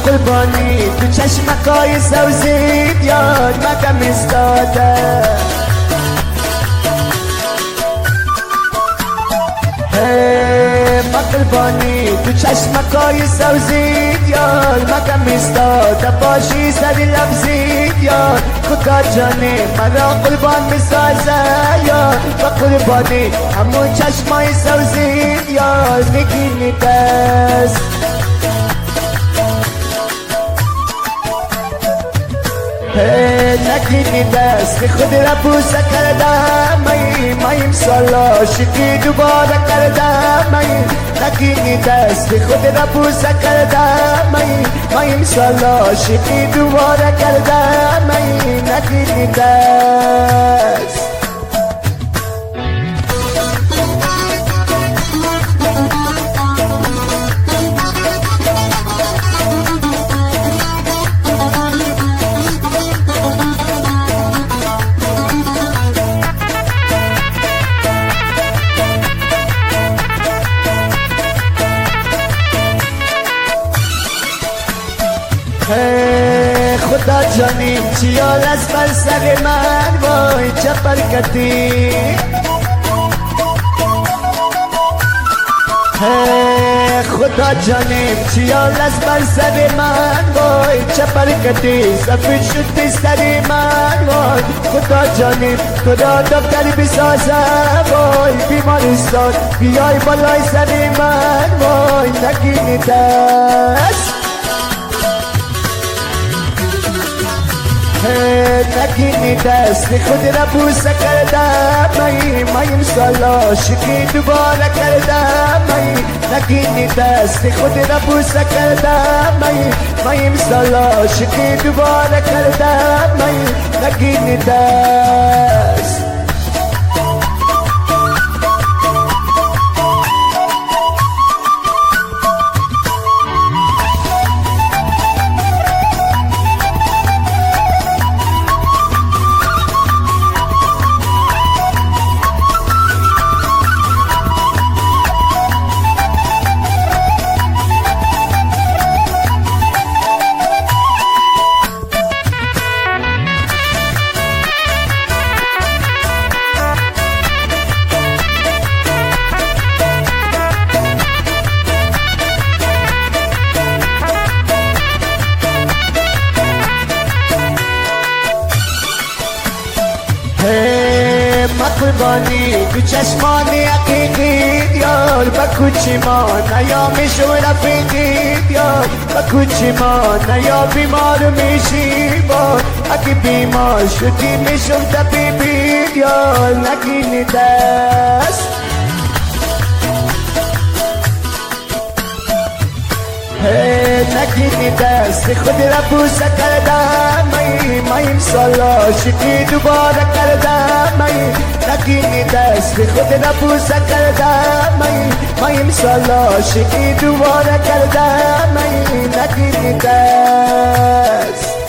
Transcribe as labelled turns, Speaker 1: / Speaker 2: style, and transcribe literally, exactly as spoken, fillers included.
Speaker 1: قربانی تو چشمکای سوزید یاد مگم ایستاده ما قربانی تو چشمکای سوزید یاد مگم ایستاده باشی سری لفظید یاد خدا جانی مرا قربان میسازه یاد و قربانی همون چشمای سوزید یاد میگینی دست نگینی دست خود را بوسه کردم مایی مایم سالا شکی دوباره کردم مایی نگینی دست خود را بوسه کردم مایی مایم سالا شکی دوباره کردم مایی نگینی دست خدا جانی چیال از بر سر من وای چه برکتی خدا جانی چیال از بر سر من وای چه برکتی سفید شدی سر من وای خدا جانی خدا دکتر بسازه وای بیمارستان بیای بالای سر من وای نگینی دست نگینی دست خود را بوسه کردم مایی مایم سالا شکی دوباره کردم مایی نگینی دست خود را بوسه کردم مایی مایم سالا شکی دوباره کردم مایی نگینی دست ما قربانی تو چشمانی حقیقی یار با کوچی ما نیا میشو رفیقی یار با کوچی ما نیا بیمار میشی با اگه بیمار شدی میشم طبیبی یار نگینی دست نگینی دست خود را بوسه کردم مایی مایم سالا شکی دوباره کردم مایی نگینی دست خود را بوسه کردم مایی مایم سالا شکی دوباره کردم مایی نگینی دست